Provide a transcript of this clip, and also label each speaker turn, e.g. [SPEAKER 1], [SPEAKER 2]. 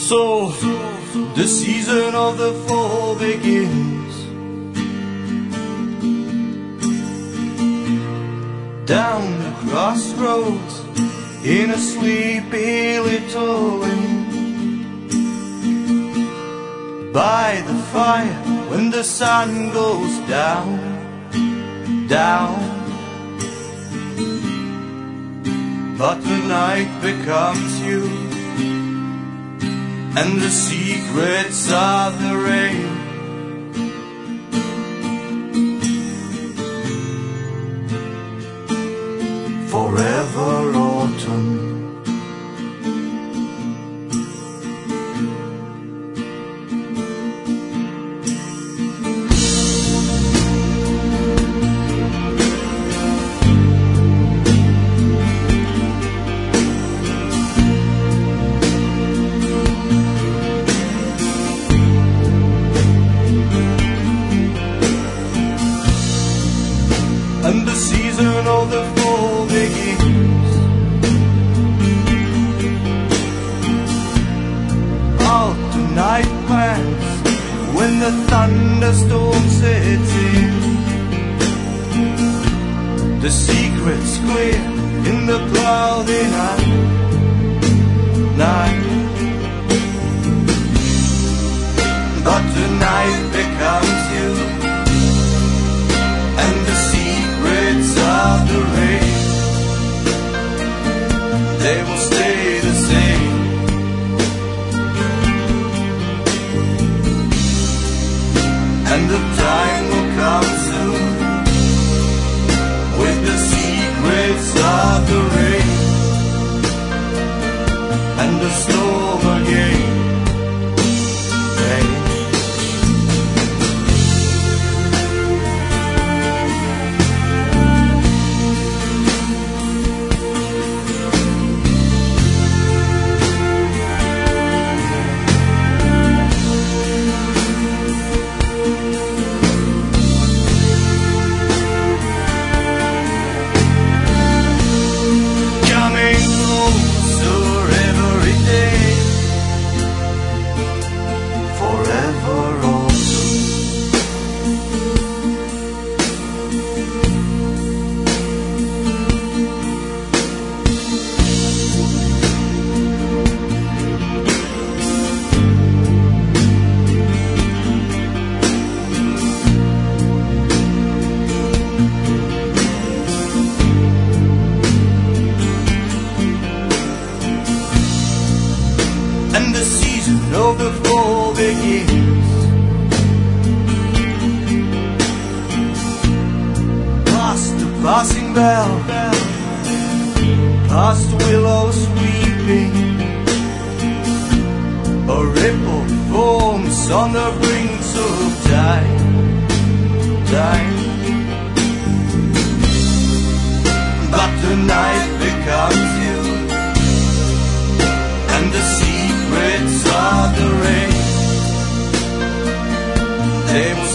[SPEAKER 1] So the season of the fall begins. Down the crossroads in a sleepy little inn, by the fire when the sun goes down, down. But the night becomes you, and the secrets of the rain. Forever autumn. And the season of the fall begins. Out to night plans when the thunderstorm sets in. The secret's clear in the cloudy night. But the night becomes you, and the secrets of the rain, they will stay the same. And the time will come soon with the secrets of the rain and the storm again. Hey. And the season of the fall begins. Past the passing bell, past willows weeping, a ripple forms on the brinks of time. But the night becomes you, and the secrets of the rain, they will